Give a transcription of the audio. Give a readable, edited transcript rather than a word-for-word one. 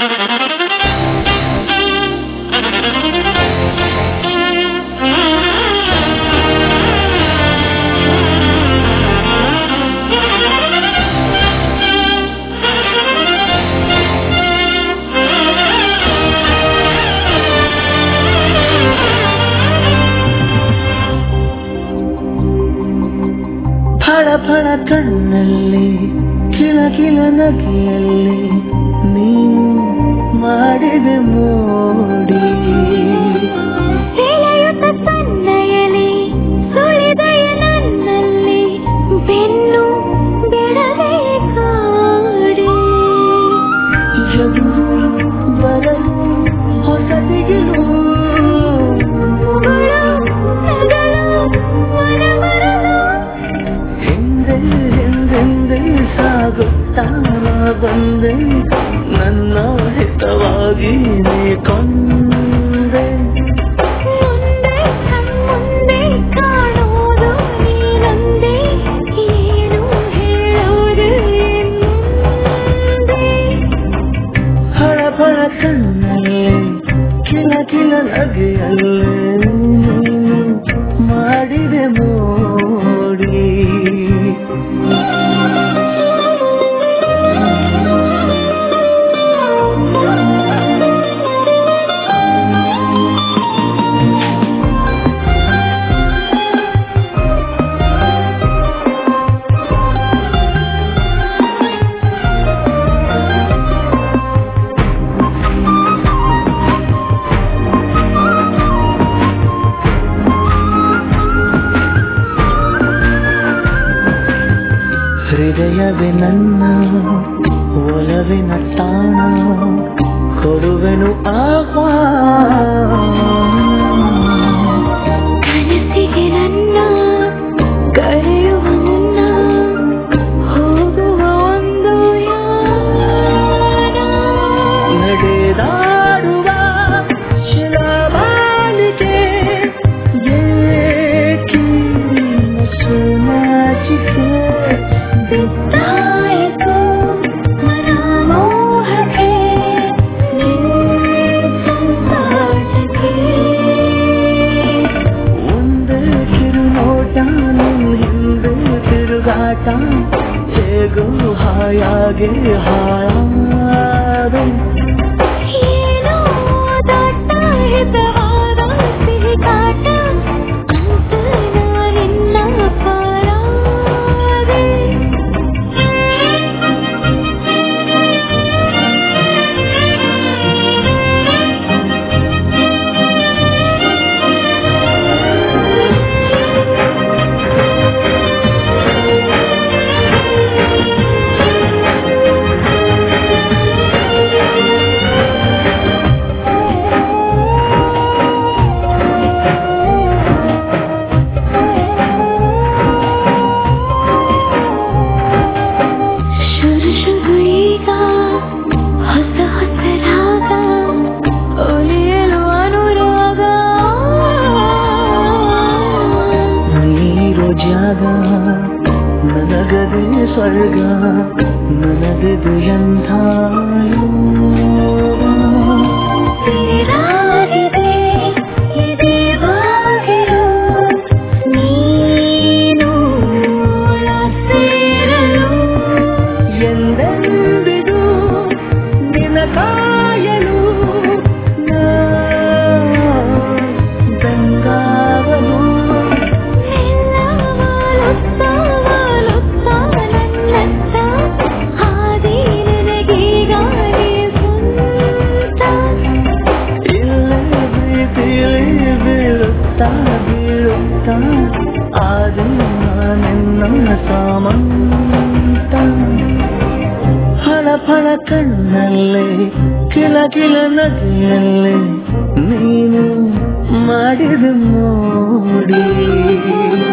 ಫಳ ಫಳ ಕಣ್ಣಲ್ಲಿ ಕಿಲ ಕಿಲ ನಗೆಯಲ್ಲಿ ನೀನು ಮಾಡಿದ ಮೋಡಿ ಸೆಳೆಯುತ್ತ ಸನ್ನಯಲಿ ಸುಳಿದಯ ನನ್ನಲ್ಲಿ ಬೆನ್ನು ಬಿಡದೆ ಕಾಡಿ ಎಂದು ಬರಲು ಹೊಸದಿಗಿರು ಹಿಂದೆ ಸಾಗುತ್ತಾ ಬಂದೆ ನನ್ನ ಹಿತವಾಗಿ ನೀ ಕೊಂದೆ ಮುಂದೆ ಕಾಣೋದು ನೀನೊಂದೇ ಏನು ಹೇಳೋದು ಫಳ ಫಳ ಕಣ್ಣಲ್ಲಿ ಕಿಲ ಕಿಲ ನಗೆಯಲ್ಲೇ ನೀನು ಮಾಡಿದೆ ಮೋಡಿ ಹೃದಯವೇ ನನ್ನ ಒಲವಿನ ತಾಣ ಕೊಡುವೆನು ಆಹ್ವಾನ ಕನಸಿಗೆ ನನ್ನ ಕರೆಯುವ ಮುನ್ನ ಹೋಗುವ ಒಂದು ಯಾನ ನಡೆದಾಡುವ ಶಿಲಾಮಾಲಿಕೆ ಏಕಿ ಸುನಾಚಿಕೆ ಬಿದ್ದಾಯಿತು ಮನಮೋಹಕ್ಕೆ ಸಂತಾಟಕ್ಕೆ ಒಂದೇ ಕಿರುನೋಟ ನಿನ್ನ ಹಿಂದೆ ತಿರುಗಾಟ ಹೇಗೋ ಹಾಯಾಗೆ ಹಾಯಾದೆ ಏನೋ ದೊಡ್ಡ ಹಿತವಾದ ಸಿಹಿ ಕಾಟ ಅಂತ ನಾನಿನ್ನ ಪಾರಾದೆ ಶುರು ಈಗ ಹೊಸ ಹೊಸ ರಾಗ ಒಲಿಯಲು ಅನುರಾಗ ನೀರೋ ಜಾಗ ನನಗದೆ ಸ್ವರ್ಗ ನನಗದು ಎಂಥ ಸೇರಾಗಿದೆ ಇದೇ ಬಾಗಿಲು ನೀನು ಸೇರಲು ಎಂದೆಂದಿಗೂ ನಿನ್ನ ಕಾಯಲು ಬೆಂಗಾವಲು ವಾಲುತ್ತಾ ನನ್ನತ್ತ ಹಾದಿ ನನಗೀಗ ಸ್ವಂತ ಇಲ್ಲೇ ಪ್ರೀತಿಲಿ ಬೀಳುತ್ತಾ ಬೀಳುತ್ತಾ ಆದಿ ನಿನ್ನ ಸಾಮಂತ ಫಳ ಫಳ ಕಣ್ಣಲ್ಲೇ ಕಿಲ ಕಿಲ ನಗೆಯಲ್ಲೇ ನೀನು ಮಾಡಿದ ಮೋಡಿ